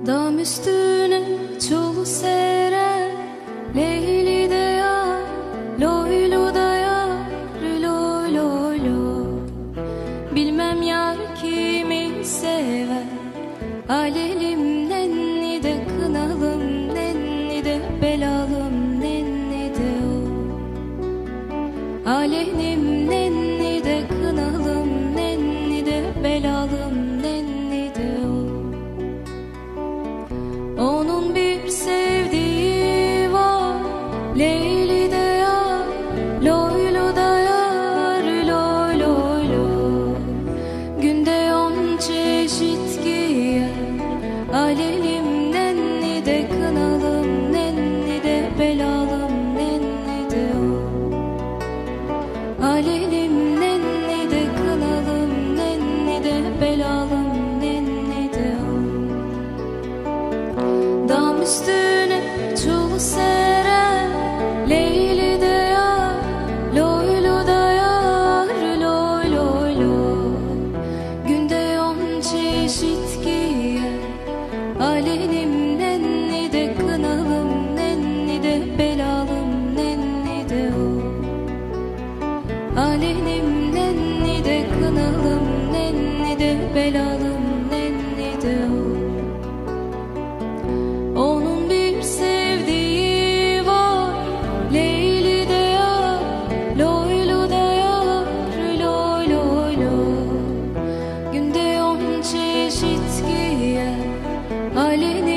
Dam üstüne çul seren Leyli de yar, loylu da yar, loy loy loy. Bilmem yar kimi sever, alelim nenni de kınalım, nenni de belalım, nenni de o. Alelim nenni de kınalım, nenni de belalım, nenni de o. Onun bir sevdiği var, Leyli de yar, loylu da yar, loy loy loy. Günde 10 çeşit giyer, alelim nenni de kınalım, nenni de belalım, nenni de o. Alelim nenni de kınalım, nenni de belalım, nenni de o. Dam üstüne çul seren Leyli de yar, loylu da yar, loy loy loy. Günde 10 çeşit giyer, alelim nenni de kınalım, nenni de belalım, nenni de o. Alelim nenni de kınalım, nenni de belalım, nenni de o. Onun bir sevdiği var, Leyli de yar, loylu da yar, loy loy loy. Günde 10 çeşit giyer, alelim